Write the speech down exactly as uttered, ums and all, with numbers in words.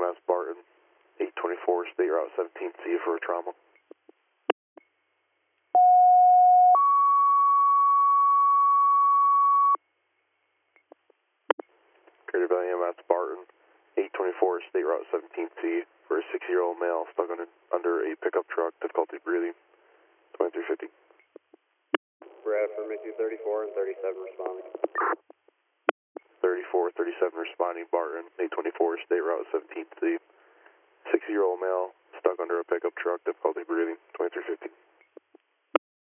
M S Barton, eight twenty-four, State Route seventeen C for trauma. Greater Valley M S Barton, eight twenty-four, State Route seventeen C for a six-year-old male stuck under, under a pickup truck, difficulty breathing, twenty-three fifty. Brad, affirmative two thirty-four and thirty-seven responding. thirty-four, thirty-seven responding, Barton, eight twenty-four, State Route seventeen C. six-year-old male stuck under a pickup truck, difficulty breathing, twenty-three fifty.